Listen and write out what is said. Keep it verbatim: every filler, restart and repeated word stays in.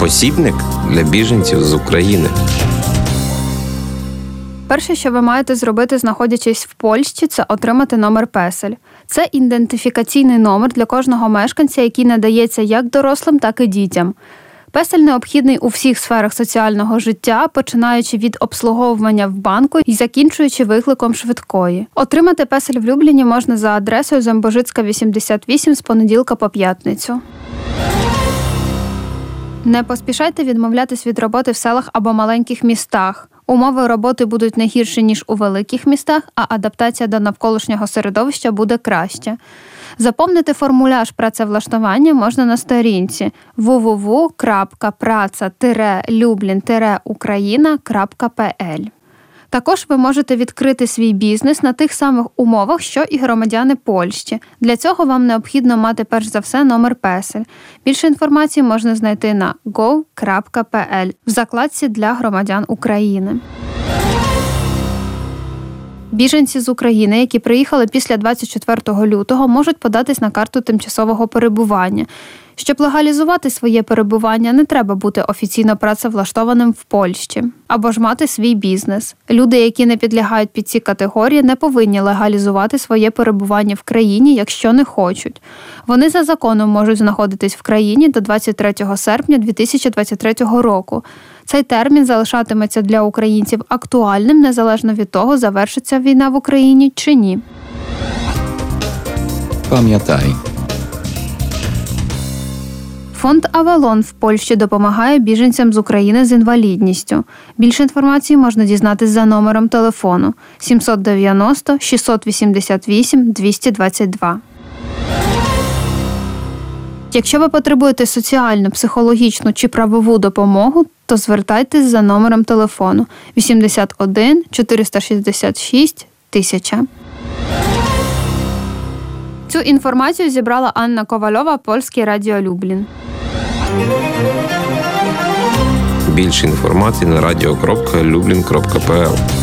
посібник для біженців з України. Перше, що ви маєте зробити, знаходячись в Польщі, це отримати номер песель. Це ідентифікаційний номер для кожного мешканця, який надається як дорослим, так і дітям. Песель необхідний у всіх сферах соціального життя, починаючи від обслуговування в банку і закінчуючи викликом швидкої. Отримати песель в Любліні можна за адресою Зембожицька, вісімдесят вісім з понеділка по п'ятницю. Не поспішайте відмовлятись від роботи в селах або маленьких містах. Умови роботи будуть не гірші, ніж у великих містах, а адаптація до навколишнього середовища буде краще. Заповнити формуляр працевлаштування можна на сторінці дабл ю дабл ю дабл ю крапка праца люблін україна крапка пі ел. Також ви можете відкрити свій бізнес на тих самих умовах, що і громадяни Польщі. Для цього вам необхідно мати перш за все номер песель. Більше інформації можна знайти на гов крапка пі ел в закладці для громадян України. Біженці з України, які приїхали після двадцять четвертого лютого, можуть податись на карту тимчасового перебування. Щоб легалізувати своє перебування, не треба бути офіційно працевлаштованим в Польщі або ж мати свій бізнес. Люди, які не підлягають під ці категорії, не повинні легалізувати своє перебування в країні, якщо не хочуть. Вони за законом можуть знаходитись в країні до двадцять третього серпня дві тисячі двадцять третього року. Цей термін залишатиметься для українців актуальним, незалежно від того, завершиться війна в Україні чи ні. Пам'ятай. Фонд «Авалон» в Польщі допомагає біженцям з України з інвалідністю. Більше інформації можна дізнатись за номером телефону сімсот дев'яносто шістсот вісімдесят вісім двісті двадцять два. Якщо ви потребуєте соціальну, психологічну чи правову допомогу, то звертайтесь за номером телефону вісімдесят один чотириста шістдесят шість тисяча. Цю інформацію зібрала Анна Ковальова, Польське радіо Люблін. Більше інформації на радіо крапка люблін крапка пі ел.